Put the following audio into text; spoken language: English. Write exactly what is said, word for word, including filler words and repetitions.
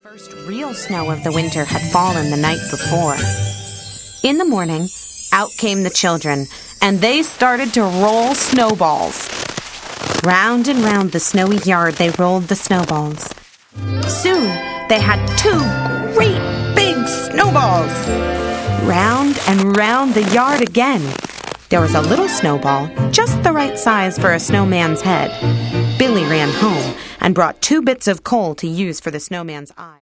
First real snow of the winter had fallen the night before. In the morning, out came the children, and they started to roll snowballs. Round and round the snowy yard they rolled the snowballs. Soon, they had two great big snowballs. Round and round the yard again. There was a little snowball, just the right size for a snowman's head. Billy ran home and brought two bits of coal to use for the snowman's eye.